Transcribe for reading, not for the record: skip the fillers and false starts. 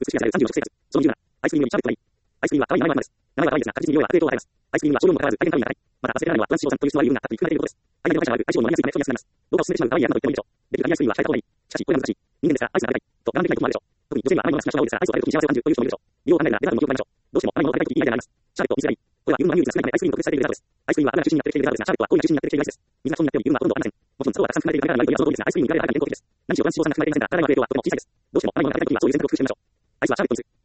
美しい味わい36生活。その理由なら、アイスクリームよりシャーベットがいい。アイスクリームは可愛い名前は甘いですが、確実に匂いは悪影響を与えます。アイスクリームは少量にもかかわらず大変カロリーが高い。また、忘れられないのはトランス脂肪酸という質のある油分がたっぷり含まれていることです。アイスの会社はある相性の飲みやすい豆と安くなります。動画を進めてしまう可愛いやなどと言ってもいいでしょう。できるだけアイスクリームは控えた方がいい。しかし、これは難しい。人間ですからアイスが食べたいと我慢できない時もあるでしょう。特に女性には甘いものが好きな人が多いですが、アイスを食べる時に幸せを感じるという人もいるでしょう。理由を考えるならデザートの記憶を考えましょう。どうしても甘いものを食べたいときに嫌いであります。シャーベットを見せたい。これは油分の含有率が少ないためアイスクリームと区別されているデザートです。アイスクリームは油が中心になってできているデザートですが、シャーベットはオイルが中心になってできているデザートです。水がそうになっているより油がほとんどありません。もちろんそれは炭酸含まれているだけであるので油分はほとんどありません。何しろ炭脂肪酸が含まれていませんが、体には影響はとても小さいです。どうしても甘いものが食べたいときにはそういう選択を工夫してみましょう。アイスはシャーベットにする。